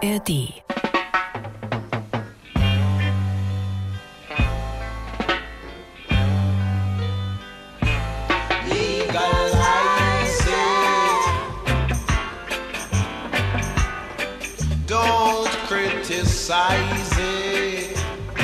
ARD. Criticize it.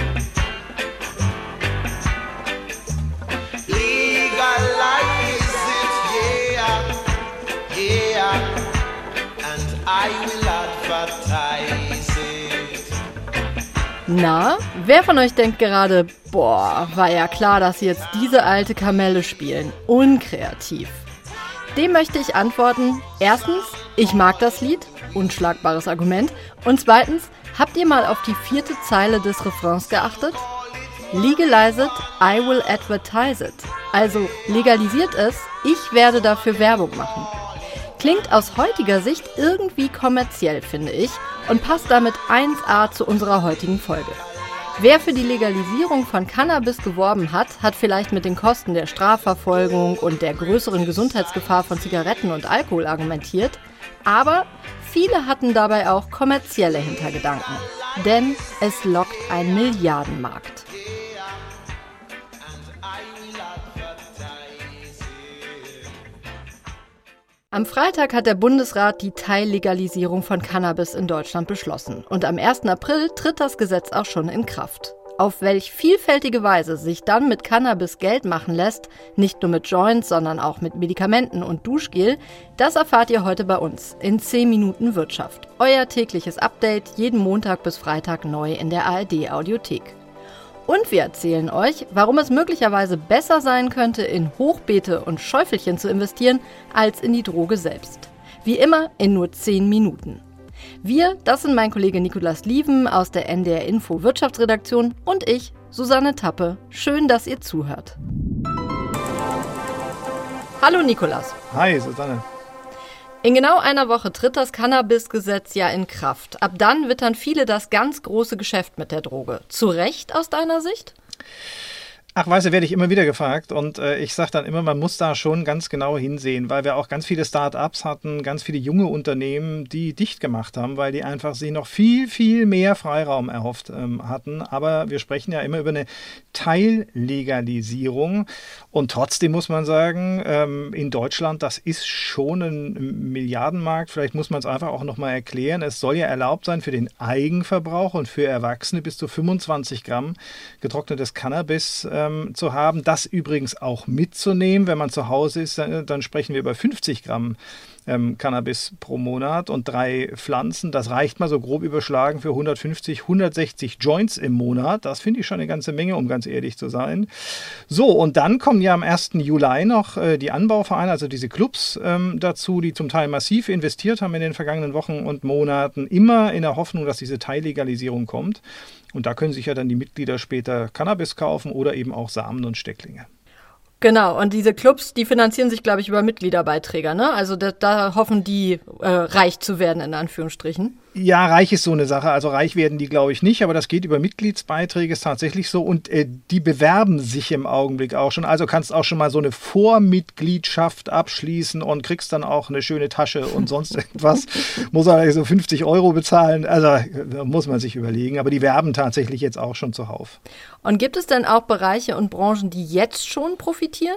Legalize it, yeah. And I will advertise it. Na, wer von euch denkt gerade, boah, war ja klar, dass sie jetzt diese alte Kamelle spielen. Unkreativ. Dem möchte ich antworten, erstens, ich mag das Lied, unschlagbares Argument. Und zweitens, habt ihr mal auf die 4. Zeile des Refrains geachtet? Legalize it, I will advertise it. Also legalisiert es, ich werde dafür Werbung machen. Klingt aus heutiger Sicht irgendwie kommerziell, finde ich, und passt damit 1A zu unserer heutigen Folge. Wer für die Legalisierung von Cannabis geworben hat, hat vielleicht mit den Kosten der Strafverfolgung und der größeren Gesundheitsgefahr von Zigaretten und Alkohol argumentiert, aber viele hatten dabei auch kommerzielle Hintergedanken, denn es lockt einen Milliardenmarkt. Am Freitag hat der Bundesrat die Teillegalisierung von Cannabis in Deutschland beschlossen und am 1. April tritt das Gesetz auch schon in Kraft. Auf welch vielfältige Weise sich dann mit Cannabis Geld machen lässt, nicht nur mit Joints, sondern auch mit Medikamenten und Duschgel, das erfahrt ihr heute bei uns in 10 Minuten Wirtschaft. Euer tägliches Update jeden Montag bis Freitag neu in der ARD Audiothek. Und wir erzählen euch, warum es möglicherweise besser sein könnte, in Hochbeete und Schäufelchen zu investieren, als in die Droge selbst. Wie immer in nur 10 Minuten. Wir, das sind mein Kollege Nicolas Lieven aus der NDR Info Wirtschaftsredaktion und ich, Susanne Tappe. Schön, dass ihr zuhört. Hallo Nicolas. Hi Susanne. In genau einer Woche tritt das Cannabis-Gesetz ja in Kraft. Ab dann wittern viele das ganz große Geschäft mit der Droge. Zu Recht aus deiner Sicht? Ach, weißt du, werde ich immer wieder gefragt und ich sage dann immer, man muss da schon ganz genau hinsehen, weil wir auch ganz viele Start-ups hatten, ganz viele junge Unternehmen, die dicht gemacht haben, weil die einfach sich noch viel, viel mehr Freiraum erhofft hatten. Aber wir sprechen ja immer über eine Teillegalisierung und trotzdem muss man sagen, in Deutschland, das ist schon ein Milliardenmarkt. Vielleicht muss man es einfach auch nochmal erklären. Es soll ja erlaubt sein für den Eigenverbrauch und für Erwachsene bis zu 25 Gramm getrocknetes Cannabis zu haben, das übrigens auch mitzunehmen. Wenn man zu Hause ist, dann sprechen wir über 50 Gramm Cannabis pro Monat und 3 Pflanzen. Das reicht mal so grob überschlagen für 150, 160 Joints im Monat. Das finde ich schon eine ganze Menge, um ganz ehrlich zu sein. So, und dann kommen ja am 1. Juli noch die Anbauvereine, also diese Clubs dazu, die zum Teil massiv investiert haben in den vergangenen Wochen und Monaten, immer in der Hoffnung, dass diese Teillegalisierung kommt. Und da können sich ja dann die Mitglieder später Cannabis kaufen oder eben auch Samen und Stecklinge. Genau, und diese Clubs, die finanzieren sich, glaube ich, über Mitgliederbeiträge, ne? Also da hoffen die, reich zu werden, in Anführungsstrichen. Ja, reich ist so eine Sache. Also reich werden die, glaube ich, nicht, aber das geht über Mitgliedsbeiträge, ist tatsächlich so. Und die bewerben sich im Augenblick auch schon. Also kannst auch schon mal so eine Vormitgliedschaft abschließen und kriegst dann auch eine schöne Tasche und sonst irgendwas. Muss aber so 50 € bezahlen. Also muss man sich überlegen. Aber die werben tatsächlich jetzt auch schon zuhauf. Und gibt es denn auch Bereiche und Branchen, die jetzt schon profitieren?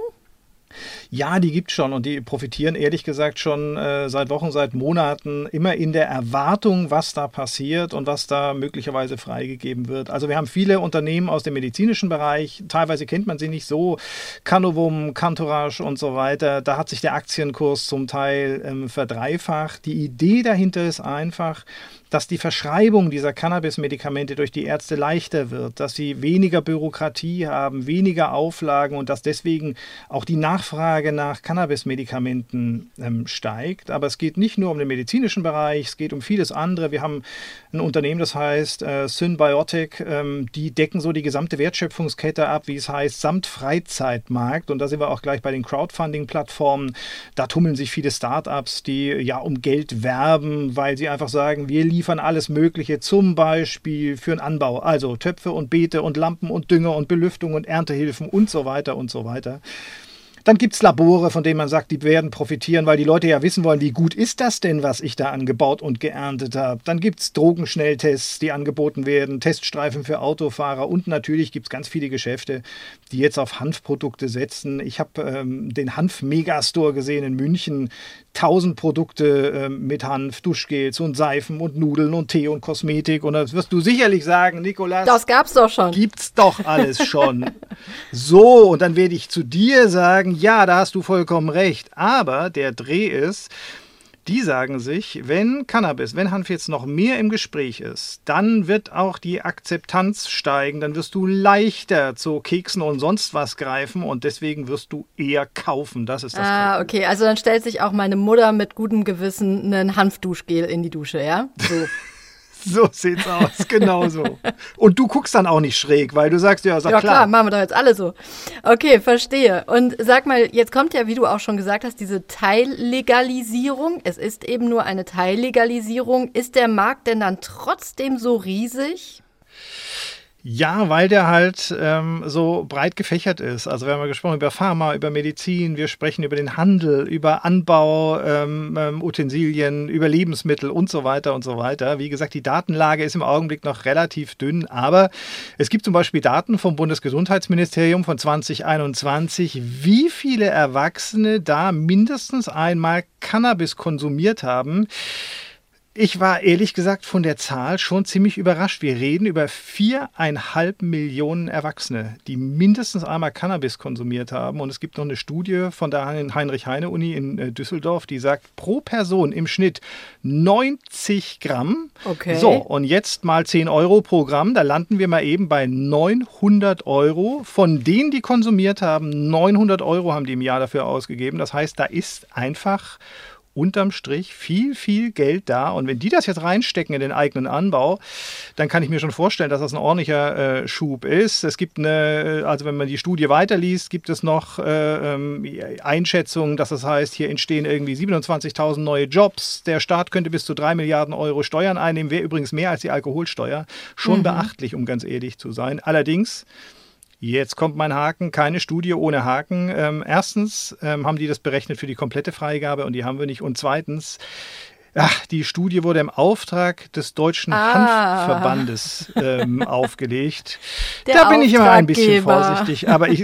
Ja, die gibt es schon und die profitieren ehrlich gesagt schon seit Wochen, seit Monaten immer in der Erwartung, was da passiert und was da möglicherweise freigegeben wird. Also wir haben viele Unternehmen aus dem medizinischen Bereich, teilweise kennt man sie nicht so, Canovum, Cantourage und so weiter. Da hat sich der Aktienkurs zum Teil verdreifacht. Die Idee dahinter ist einfach, dass die Verschreibung dieser Cannabis-Medikamente durch die Ärzte leichter wird, dass sie weniger Bürokratie haben, weniger Auflagen und dass deswegen auch die Nachfrage nach Cannabis-Medikamenten steigt. Aber es geht nicht nur um den medizinischen Bereich, es geht um vieles andere. Wir haben ein Unternehmen, das heißt Synbiotic, die decken so die gesamte Wertschöpfungskette ab, wie es heißt, samt Freizeitmarkt. Und da sind wir auch gleich bei den Crowdfunding-Plattformen. Da tummeln sich viele Startups, die ja um Geld werben, weil sie einfach sagen, wir liefern alles Mögliche, zum Beispiel für den Anbau, also Töpfe und Beete und Lampen und Dünger und Belüftung und Erntehilfen und so weiter und so weiter. Dann gibt es Labore, von denen man sagt, die werden profitieren, weil die Leute ja wissen wollen, wie gut ist das denn, was ich da angebaut und geerntet habe. Dann gibt es Drogenschnelltests, die angeboten werden, Teststreifen für Autofahrer und natürlich gibt es ganz viele Geschäfte, die jetzt auf Hanfprodukte setzen. Ich habe den Hanf-Megastore gesehen in München. 1000 Produkte mit Hanf, Duschgels und Seifen und Nudeln und Tee und Kosmetik. Und das wirst du sicherlich sagen, Nikolas. Das gab's doch schon. Gibt's doch alles schon. So, und dann werde ich zu dir sagen, ja, da hast du vollkommen recht. Aber der Dreh ist, die sagen sich, wenn Hanf jetzt noch mehr im Gespräch ist, dann wird auch die Akzeptanz steigen, dann wirst du leichter zu Keksen und sonst was greifen und deswegen wirst du eher kaufen. Das ist das Problem. Okay, also dann stellt sich auch meine Mutter mit gutem Gewissen einen Hanfduschgel in die Dusche, ja? So. So sieht's aus, genau so. Und du guckst dann auch nicht schräg, weil du sagst, ja, ja klar, machen wir doch jetzt alle so. Okay, verstehe. Und sag mal, jetzt kommt ja, wie du auch schon gesagt hast, diese Teillegalisierung. Es ist eben nur eine Teillegalisierung. Ist der Markt denn dann trotzdem so riesig? Ja, weil der halt so breit gefächert ist. Also wir haben ja gesprochen über Pharma, über Medizin, wir sprechen über den Handel, über Anbau, Utensilien, über Lebensmittel und so weiter und so weiter. Wie gesagt, die Datenlage ist im Augenblick noch relativ dünn, aber es gibt zum Beispiel Daten vom Bundesgesundheitsministerium von 2021, wie viele Erwachsene da mindestens einmal Cannabis konsumiert haben. Ich war ehrlich gesagt von der Zahl schon ziemlich überrascht. Wir reden über 4,5 Millionen Erwachsene, die mindestens einmal Cannabis konsumiert haben. Und es gibt noch eine Studie von der Heinrich-Heine-Uni in Düsseldorf, die sagt, pro Person im Schnitt 90 Gramm. Okay. So, und jetzt mal 10 Euro pro Gramm. Da landen wir mal eben bei 900 Euro. Von denen, die konsumiert haben, 900 Euro haben die im Jahr dafür ausgegeben. Das heißt, da ist einfach unterm Strich viel, viel Geld da. Und wenn die das jetzt reinstecken in den eigenen Anbau, dann kann ich mir schon vorstellen, dass das ein ordentlicher Schub ist. Es gibt also wenn man die Studie weiterliest, gibt es noch Einschätzungen, dass das heißt, hier entstehen irgendwie 27.000 neue Jobs. Der Staat könnte bis zu 3 Milliarden Euro Steuern einnehmen, wäre übrigens mehr als die Alkoholsteuer. Schon beachtlich, um ganz ehrlich zu sein. Allerdings, jetzt kommt mein Haken, keine Studie ohne Haken. Erstens haben die das berechnet für die komplette Freigabe und die haben wir nicht. Und zweitens, die Studie wurde im Auftrag des Deutschen Hanfverbandes aufgelegt. Da bin ich immer ein bisschen vorsichtig, aber ich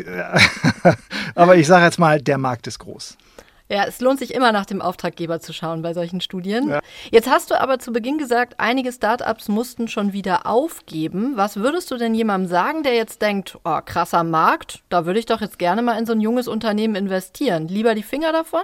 sage jetzt mal, der Markt ist groß. Ja, es lohnt sich immer nach dem Auftraggeber zu schauen bei solchen Studien. Ja. Jetzt hast du aber zu Beginn gesagt, einige Startups mussten schon wieder aufgeben. Was würdest du denn jemandem sagen, der jetzt denkt, oh, krasser Markt, da würde ich doch jetzt gerne mal in so ein junges Unternehmen investieren. Lieber die Finger davon?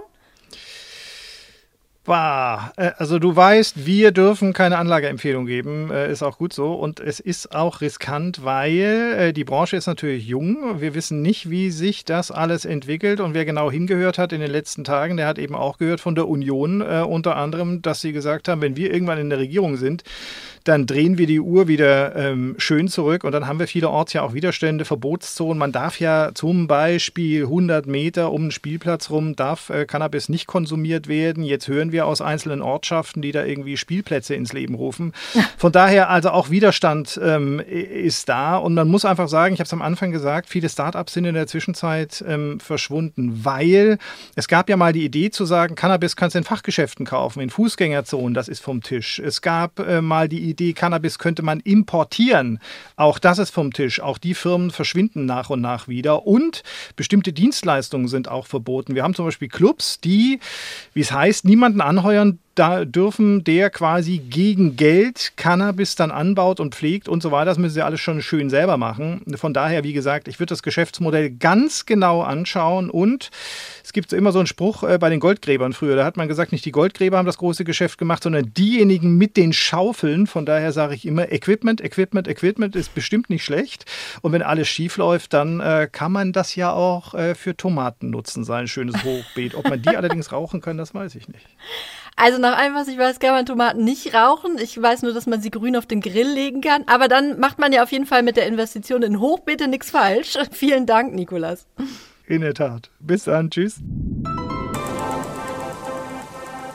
Also du weißt, wir dürfen keine Anlageempfehlung geben, ist auch gut so und es ist auch riskant, weil die Branche ist natürlich jung, wir wissen nicht, wie sich das alles entwickelt und wer genau hingehört hat in den letzten Tagen, der hat eben auch gehört von der Union unter anderem, dass sie gesagt haben, wenn wir irgendwann in der Regierung sind, dann drehen wir die Uhr wieder schön zurück und dann haben wir vielerorts ja auch Widerstände, Verbotszonen. Man darf ja zum Beispiel 100 Meter um den Spielplatz rum, darf Cannabis nicht konsumiert werden. Jetzt hören wir aus einzelnen Ortschaften, die da irgendwie Spielplätze ins Leben rufen. Von daher also auch Widerstand ist da und man muss einfach sagen, ich habe es am Anfang gesagt, viele Startups sind in der Zwischenzeit verschwunden, weil es gab ja mal die Idee zu sagen, Cannabis kannst du in Fachgeschäften kaufen, in Fußgängerzonen, das ist vom Tisch. Es gab mal die Idee, Cannabis könnte man importieren. Auch das ist vom Tisch. Auch die Firmen verschwinden nach und nach wieder. Und bestimmte Dienstleistungen sind auch verboten. Wir haben zum Beispiel Clubs, die, wie es heißt, niemanden anheuern dürfen, der quasi gegen Geld Cannabis dann anbaut und pflegt und so weiter. Das müssen sie alles schon schön selber machen. Von daher, wie gesagt, ich würde das Geschäftsmodell ganz genau anschauen und es gibt immer so einen Spruch bei den Goldgräbern früher. Da hat man gesagt, nicht die Goldgräber haben das große Geschäft gemacht, sondern diejenigen mit den Schaufeln. Von daher sage ich immer, Equipment ist bestimmt nicht schlecht. Und wenn alles schief läuft, dann kann man das ja auch für Tomaten nutzen, sein schönes Hochbeet. Ob man die allerdings rauchen kann, das weiß ich nicht. Also nach allem, was ich weiß, kann man Tomaten nicht rauchen. Ich weiß nur, dass man sie grün auf den Grill legen kann. Aber dann macht man ja auf jeden Fall mit der Investition in Hochbeete nichts falsch. Vielen Dank, Nikolas. In der Tat. Bis dann. Tschüss.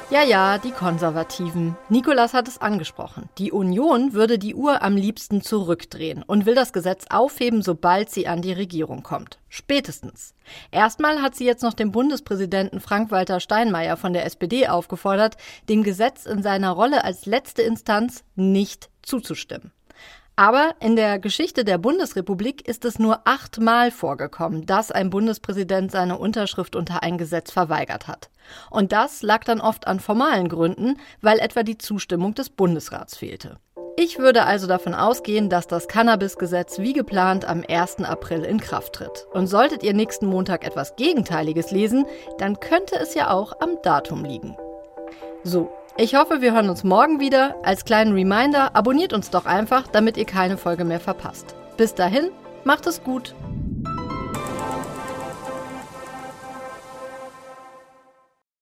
Ja, die Konservativen. Nicolas hat es angesprochen. Die Union würde die Uhr am liebsten zurückdrehen und will das Gesetz aufheben, sobald sie an die Regierung kommt. Spätestens. Erstmal hat sie jetzt noch den Bundespräsidenten Frank-Walter Steinmeier von der SPD aufgefordert, dem Gesetz in seiner Rolle als letzte Instanz nicht zuzustimmen. Aber in der Geschichte der Bundesrepublik ist es nur 8-mal vorgekommen, dass ein Bundespräsident seine Unterschrift unter ein Gesetz verweigert hat. Und das lag dann oft an formalen Gründen, weil etwa die Zustimmung des Bundesrats fehlte. Ich würde also davon ausgehen, dass das Cannabis-Gesetz wie geplant am 1. April in Kraft tritt. Und solltet ihr nächsten Montag etwas Gegenteiliges lesen, dann könnte es ja auch am Datum liegen. So. Ich hoffe, wir hören uns morgen wieder. Als kleinen Reminder, abonniert uns doch einfach, damit ihr keine Folge mehr verpasst. Bis dahin, macht es gut!